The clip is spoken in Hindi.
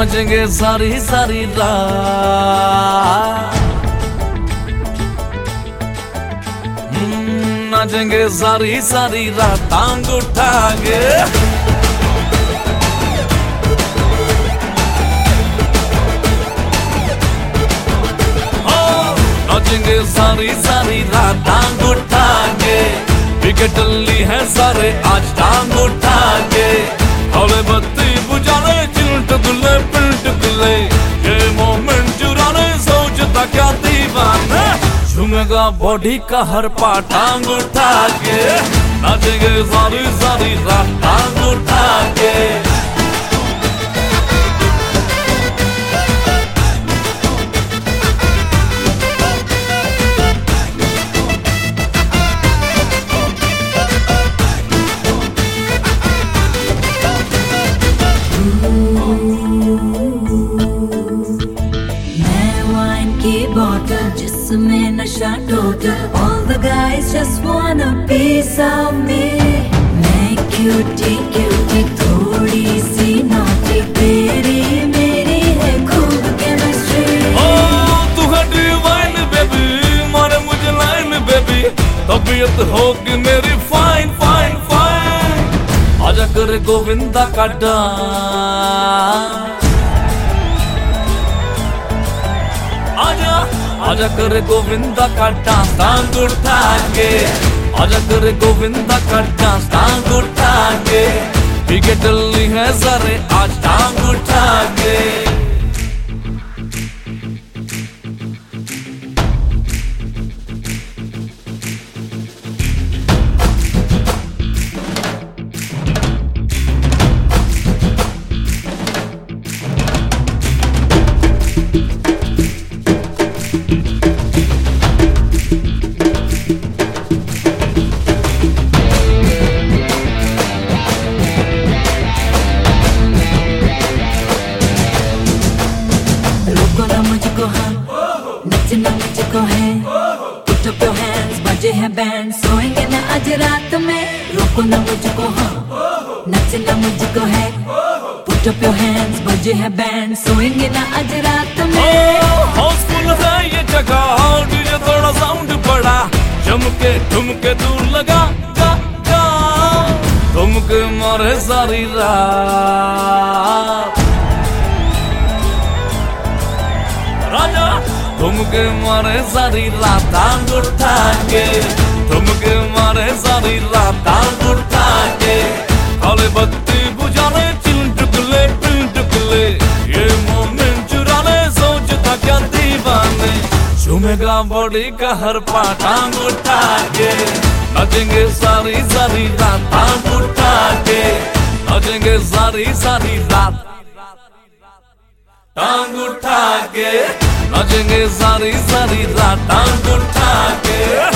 नाचेंगे सारी सारी रात, नाचेंगे सारी सारी रात टांग उठा के। नाचेंगे सारी सारी रात टांग उठा के, विकेट ली है सारे आज टांग उठा के। हौले बत्ती बुझाने चिलटुले पिलटुले, ये मोमेंट चुराने सोचता क्या दीवाना। झूमेगा बॉडी का हर पार्ट टांग उठा के, नाचेंगे सारी सारी रात टांग उठा के। जिसमें नशा total, all the guys just want a piece of me। मैं क्यूटी क्यूटी थोड़ी सी नॉटी, तेरी मेरी है खूब केमिस्ट्री। तू है डिवाइन बेबी, मारे मुझे लाइन बेबी, तबीयत होगी मेरी फाइन फाइन फाइन। आजा करे गोविंदा का डांस, आजा आजा करे गोविंदा का डांस टांग उठा के। आजा करे गोविंदा का डांस टांग उठा के, विकेट ली है सारे आज टांग उठा के। मुझको हाँ, नचना मुझको है। Put up your hands, बजे हैं बैंड, सोएंगे ना आज रात में। रोको ना मुझको हाँ, नचना मुझको है। Put up your hands, बजे हैं बैंड, सोएंगे ना आज रात में। हाउसफुल है ये जगह, डीजे थोड़ा साउंड बड़ा, चमके ठुमके दूर लगा गा गा, ठुमके मारे सारी रात। राजा ठुमके मारे सारी रात टांग उठा के, ठुमके मारे सारी रात टांग उठा के। काले बत्ती बुझाने चिलटुले पिलटुले, ये मोमेंट चुराने सोचता क्या दीवाने। झूमेगा बॉडी का हर पार्ट टांग उठा के, नाचेंगे सारी सारी रात टांग उठा के, नाचेंगे सारी सारी रात टांग उठा के, नाचेंगे सारी सारी रात टांग उठा के।